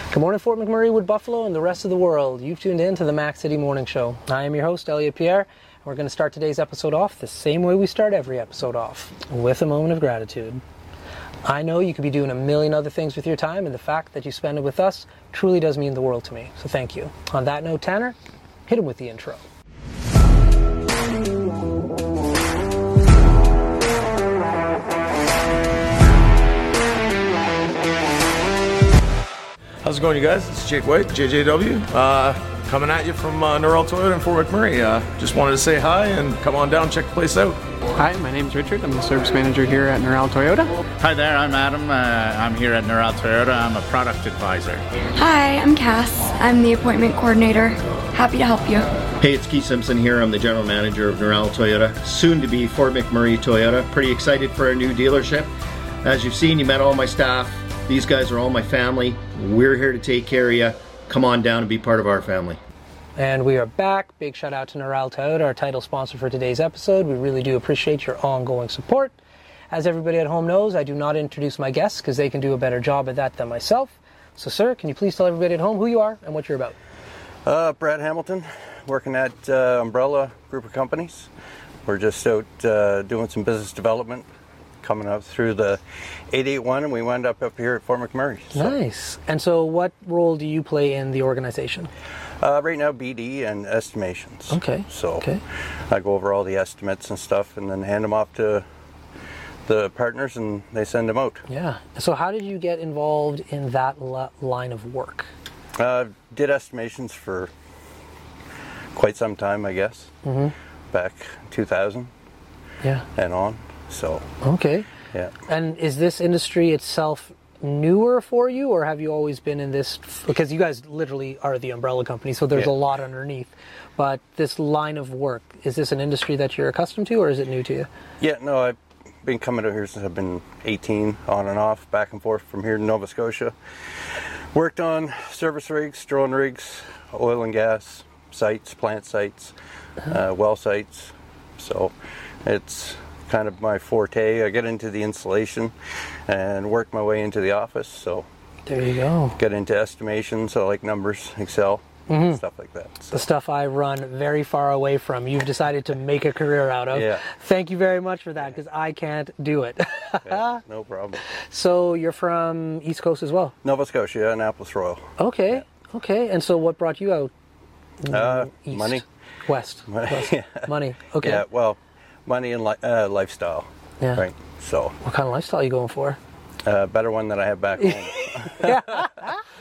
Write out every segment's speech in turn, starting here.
Good morning, Fort McMurray, Wood Buffalo, and the rest of the world. You've tuned in to the Mac City Morning Show. I am your host, Elliot Pierre, and we're going to start today's episode off the same way we start every episode off, with a moment of gratitude. I know you could be doing a million other things with your time, and the fact that you spend it with us truly does mean the world to me, so thank you. On that note, Tanner, hit him with the intro. How's it going, you guys? It's Jake White, JJW, coming at you from Norrell Toyota in Fort McMurray. Just wanted to say hi and come on down, check the place out. Hi, my name's Richard. I'm the service manager here at Norrell Toyota. Hi there, I'm Adam. I'm here at Norrell Toyota. I'm a product advisor. Hi, I'm Cass. I'm the appointment coordinator. Happy to help you. Hey, it's Keith Simpson here. I'm the general manager of Norrell Toyota, soon to be Fort McMurray Toyota. Pretty excited for our new dealership. As you've seen, you met all my staff. These guys are all my family. We're here to take care of you. Come on down and be part of our family. And we are back. Big shout out to Norrell Toyota, our title sponsor for today's episode. We really do appreciate your ongoing support. As everybody at home knows, I do not introduce my guests because they can do a better job at that than myself. So, sir, can you please tell everybody at home who you are and what you're about? Brad Hamilton, working at Umbrella Group of Companies. We're just out doing some business development, coming up through the 881, and we wound up here at Fort McMurray. So. Nice. And so what role do you play in the organization? Right now, BD and estimations. Okay. So I go over all the estimates and stuff and then hand them off to the partners and they send them out. Yeah. So how did you get involved in that line of work? Did estimations for quite some time, I guess. Mm-hmm. Back 2000 and on. So okay. Yeah. And is this industry itself newer for you, or have you always been in this? Because you guys literally are the umbrella company, so there's a lot underneath. But this line of work, is this an industry that you're accustomed to, or is it new to you? Yeah, no, I've been coming out here since I've been 18, on and off, back and forth from here to Nova Scotia. Worked on service rigs, drone rigs, oil and gas sites, plant sites, well sites. So it's kind of my forte. I get into the installation and work my way into the office. So there you go. Get into estimation, so like numbers, Excel, stuff like that. So. The stuff I run very far away from. You've decided to make a career out of. Yeah. Thank you very much for that, because I can't do it. Yeah, no problem. So you're from East Coast as well? Nova Scotia, Annapolis Royal. Okay. Yeah. Okay. And so what brought you out? East. Money. West. Yeah. Money. Okay. Yeah, well, money and lifestyle. Yeah. Right. So. What kind of lifestyle are you going for? Better one than I have back home.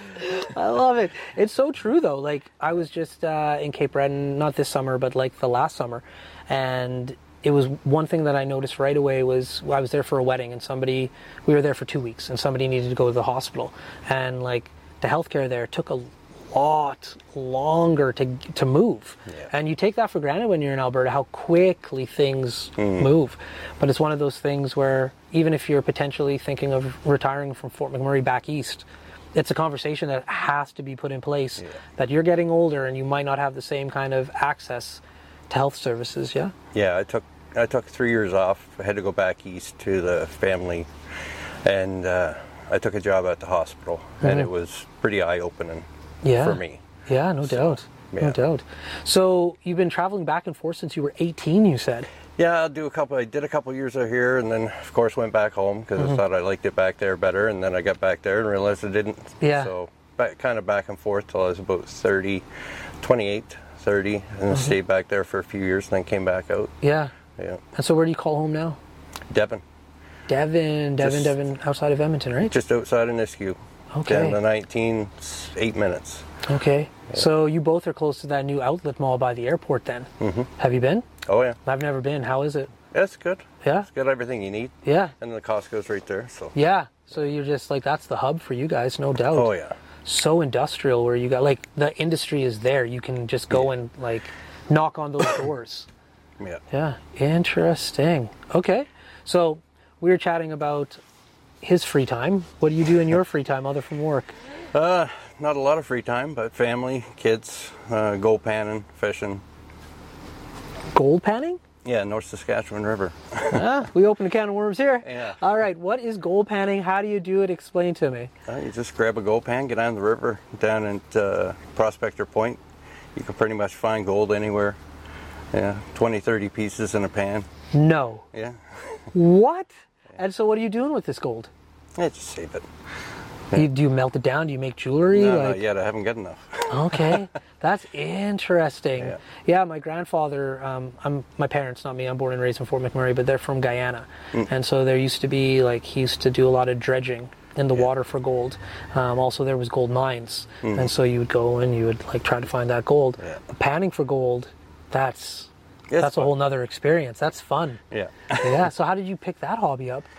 I love it. It's so true, though. Like, I was just in Cape Breton, not this summer, but like the last summer, and it was one thing that I noticed right away was I was there for a wedding, and we were there for 2 weeks, and somebody needed to go to the hospital, and like the healthcare there took a lot longer to move. Yeah. And you take that for granted when you're in Alberta, how quickly things move. But it's one of those things where even if you're potentially thinking of retiring from Fort McMurray back east, it's a conversation that has to be put in place, that you're getting older and you might not have the same kind of access to health services. Yeah, I took 3 years off. I had to go back east to the family, and I took a job at the hospital, and it was pretty eye-opening. For me. Yeah, no doubt. No doubt. So you've been traveling back and forth since you were 18, you said? Yeah, I did a couple years out here, and then of course went back home because I thought I liked it back there better, and then I got back there and realized I didn't. Yeah. So kind of back and forth till I was about 28, 30, and stayed back there for a few years, and then came back out. Yeah. Yeah. And so where do you call home now? Devon, outside of Edmonton, right? Just outside of Nisku. Okay. Down to 19, 8 minutes. Okay. Yeah. So you both are close to that new outlet mall by the airport then. Mm-hmm. Have you been? Oh, yeah. I've never been. How is it? Yeah, it's good. Yeah? It's got everything you need. Yeah. And the Costco's right there, so. Yeah. So you're just like, that's the hub for you guys, no doubt. Oh, yeah. So industrial where you got, like, the industry is there. You can just go and, like, knock on those doors. Yeah. Yeah. Interesting. Okay. So we were chatting about his free time. What do you do in your free time other from work? Not a lot of free time, but family, kids, gold panning, fishing. Gold panning? Yeah, North Saskatchewan River. We opened a can of worms here. Yeah. All right, what is gold panning? How do you do it? Explain to me. You just grab a gold pan, get on the river, down at Prospector Point. You can pretty much find gold anywhere. Yeah, 20, 30 pieces in a pan. No. Yeah. What? And so what are you doing with this gold? Yeah, just save it. Do you melt it down? Do you make jewelry? No, not yet. I haven't got enough. Okay, that's interesting. Yeah. My grandfather, my parents, not me, I'm born and raised in Fort McMurray, but they're from Guyana. And so there used to be, he used to do a lot of dredging in the water for gold. Also, there was gold mines. And so you would go and you would, try to find that gold. Yeah. Panning for gold, that's a whole nother experience. That's fun. Yeah. Yeah, so how did you pick that hobby up?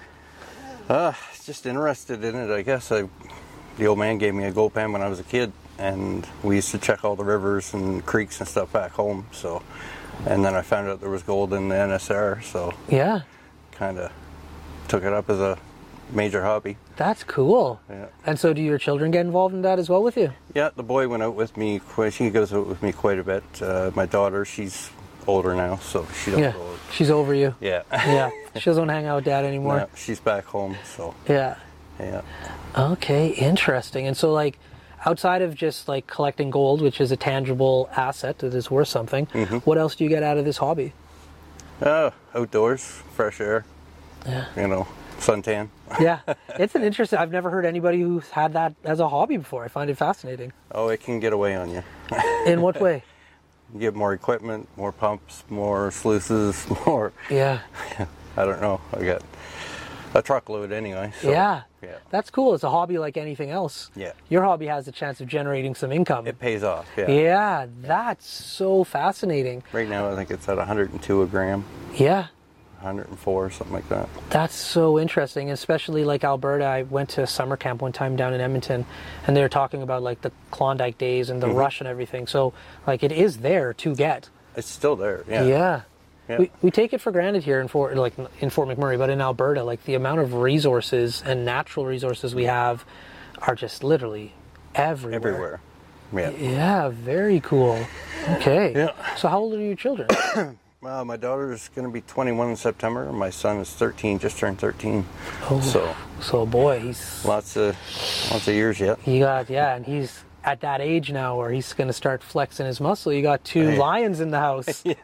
Just interested in it, I guess. The old man gave me a gold pan when I was a kid, and we used to check all the rivers and creeks and stuff back home. So, and then I found out there was gold in the NSR, so Yeah. kind of took it up as a major hobby. That's cool. Yeah. And so do your children get involved in that as well with you? Yeah, the boy went out with me. She goes out with me quite a bit. My daughter, she's older now, so she don't go out. She's over you. Yeah. Yeah. She doesn't hang out with Dad anymore. No, she's back home, so Yeah. yeah. Okay, interesting. And so outside of just collecting gold, which is a tangible asset that is worth something, what else do you get out of this hobby? Outdoors, fresh air. Yeah. Suntan. Yeah. It's an interesting, I've never heard anybody who's had that as a hobby before. I find it fascinating. Oh, it can get away on you. In what way? You get more equipment, more pumps, more sluices, more. Yeah. I don't know. I got a truckload anyway. So, Yeah. Yeah. That's cool. It's a hobby like anything else. Yeah. Your hobby has a chance of generating some income. It pays off. Yeah. Yeah, that's so fascinating. Right now, I think it's at 102 a gram, Yeah. 104, something like that. That's so interesting, especially Alberta. I went to summer camp one time down in Edmonton, and they were talking about the Klondike days and the rush and everything. So it is there to get. It's still there. Yeah. Yeah. Yeah. We take it for granted here in Fort McMurray, but in Alberta, the amount of resources and natural resources we have are just literally everywhere. Everywhere. Yeah. Yeah, very cool. Okay. Yeah. So how old are your children? Well, my daughter's going to be 21 in September. And my son is 13, just turned 13. Oh, so boy, he's Lots of years yet. and he's at that age now where he's going to start flexing his muscle. You got two lions in the house. Yeah,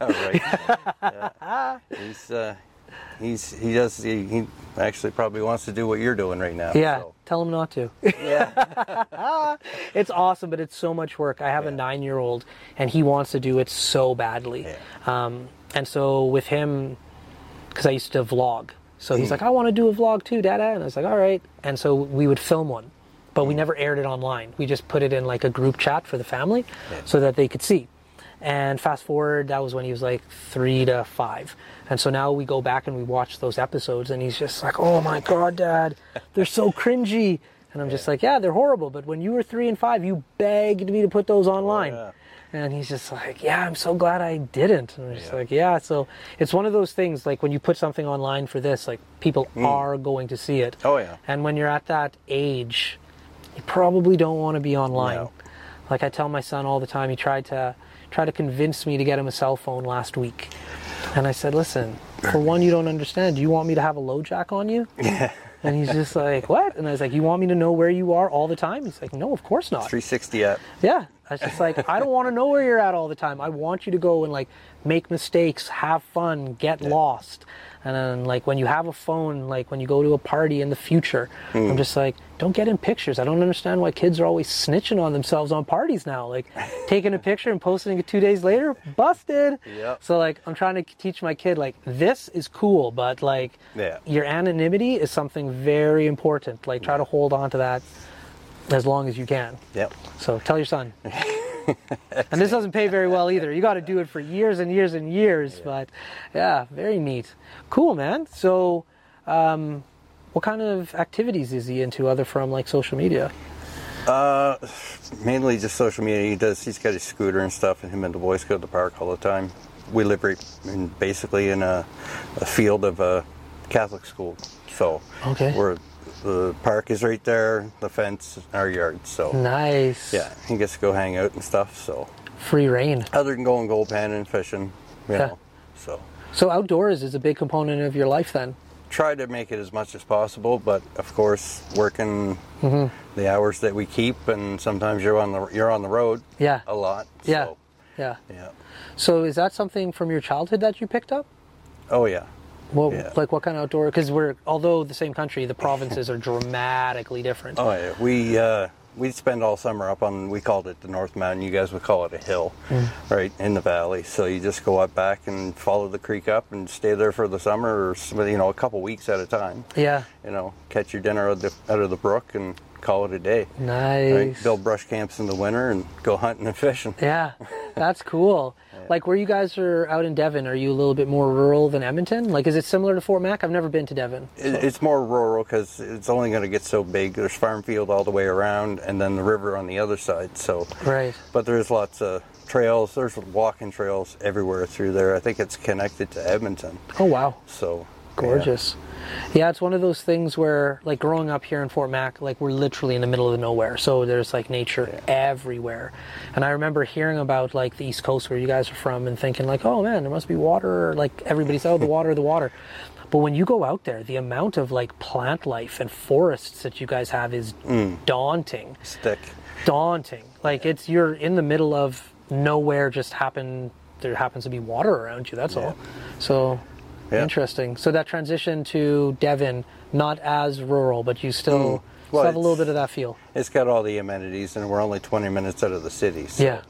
right. Yeah. He actually probably wants to do what you're doing right now. Yeah, So. tell him not to. Yeah. It's awesome, but it's so much work. I have a 9-year-old, and he wants to do it so badly. Yeah. And so with him, because I used to vlog, so he's like, I want to do a vlog too, Dada. And I was like, all right. And so we would film one, but we never aired it online. We just put it in a group chat for the family so that they could see. And fast forward, that was when he was 3 to 5. And so now we go back and we watch those episodes, and he's just like, oh my God, Dad, they're so cringy. And I'm just like, yeah, they're horrible. But when you were 3 and 5, you begged me to put those online. Yeah. And he's just like, yeah, I'm so glad I didn't. And I'm just like, yeah. So it's one of those things, when you put something online for this, people are going to see it. Oh, yeah. And when you're at that age, you probably don't want to be online. No. I tell my son all the time, he tried to convince me to get him a cell phone last week. And I said, listen, for one, you don't understand. Do you want me to have a low jack on you? Yeah. And he's just like, what? And I was like, you want me to know where you are all the time? He's like, no, of course not. 360 app. Yeah. I was just like, I don't want to know where you're at all the time. I want you to go and make mistakes, have fun, get lost. And then when you have a phone, when you go to a party in the future, I'm just like, don't get in pictures. I don't understand why kids are always snitching on themselves on parties now. Taking a picture and posting it 2 days later, busted. Yep. So I'm trying to teach my kid this is cool, but your anonymity is something very important. Try to hold on to that as long as you can. Yep. So tell your son. And this doesn't pay very well either. You got to do it for years and years and years. But yeah, very neat. Cool, man. So what kind of activities is he into other from social media? Mainly just social media. He's got his scooter and stuff, and him and the boys go to the park all the time. We live basically in a field of a Catholic school. So the park is right there, the fence, our yard. So nice. Yeah, he gets to go hang out and stuff. So free reign. Other than going gold panning, fishing, you know. So So outdoors is a big component of your life then? Try to make it as much as possible, but of course, working the hours that we keep, and sometimes you're on the road Yeah. a lot. Yeah. So, Yeah. yeah. So is that something from your childhood that you picked up? Oh yeah. Well, Yeah. like what kind of outdoor? Because although the same country, the provinces are dramatically different. Oh yeah. We spend all summer up on, we called it the North Mountain. You guys would call it a hill, right in the valley. So you just go up back and follow the creek up and stay there for the summer, or a couple weeks at a time. Yeah. Catch your dinner out of the brook and call it a day. Nice. Right? Build brush camps in the winter and go hunting and fishing. Yeah, that's cool. Like where you guys are out in Devon, are you a little bit more rural than Edmonton? Like, is it similar to Fort Mac? I've never been to Devon. It's more rural because it's only going to get so big. There's farm field all the way around, and then the river on the other side. So, Right. But there's lots of trails. There's walking trails everywhere through there. I think it's connected to Edmonton. Oh, wow. So Gorgeous. Yeah, it's one of those things where, like, growing up here in Fort Mac, like, we're literally in the middle of nowhere. So there's, like, nature everywhere. And I remember hearing about, like, the East Coast where you guys are from and thinking, like, oh, man, there must be water. Like, everybody's, oh, the water, the water. But when you go out there, the amount of, like, plant life and forests that you guys have is daunting. Stick. Daunting. Like, you're in the middle of nowhere, there happens to be water around you, that's all. So... Yeah. Interesting. So that transition to Devon, not as rural, but you still have a little bit of that feel. It's got all the amenities, and we're only 20 minutes out of the city. So Yeah.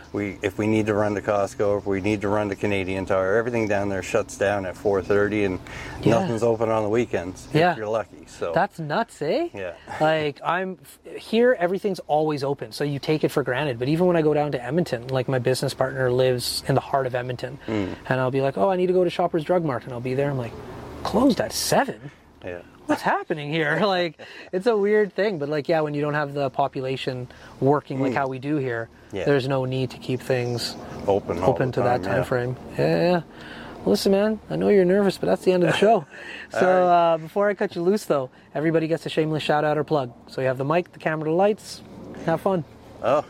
if we need to run to Costco, if we need to run to Canadian Tire, everything down there shuts down at 4:30, and nothing's open on the weekends. Yeah. If you're lucky. So That's nuts, eh? Yeah. Like, here, everything's always open, so you take it for granted. But even when I go down to Edmonton, like, my business partner lives in the heart of Edmonton, and I'll be like, oh, I need to go to Shoppers Drug Mart, and I'll be there. I'm like, closed at 7? Yeah. What's happening here? Like, it's a weird thing, but like, yeah, when you don't have the population working like how we do here, there's no need to keep things open to that time frame. Yeah. Well, listen, man, I know you're nervous, but that's the end of the show. So before I cut you loose, though, everybody gets a shameless shout out or plug. So you have the mic, the camera, the lights. Have fun. Oh,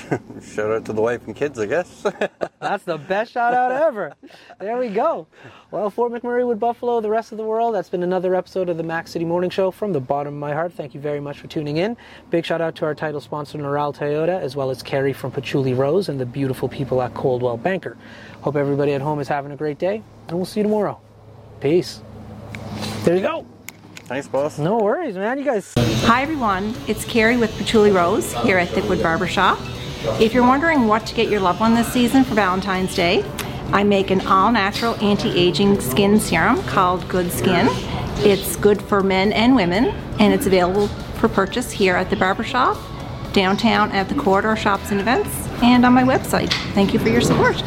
shout out to the wife and kids, I guess. That's the best shout out ever. There we go. Well, Fort McMurray, Wood Buffalo, the rest of the world, that's been another episode of the Mac City Morning Show. From the bottom of my heart, thank you very much for tuning in. Big shout out to our title sponsor, Noral Toyota, as well as Carrie from Patchouli Rose and the beautiful people at Coldwell Banker. Hope everybody at home is having a great day, and we'll see you tomorrow. Peace. There you go. Thanks, boss. No worries, man. You guys. Hi, everyone. It's Carrie with Patchouli Rose here at Thickwood Barbershop. If you're wondering what to get your loved one this season for Valentine's Day, I make an all-natural anti-aging skin serum called Good Skin. It's good for men and women, and it's available for purchase here at the barbershop, downtown at the Corridor Shops and Events, and on my website. Thank you for your support.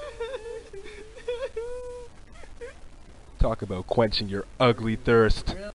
Talk about quenching your ugly thirst.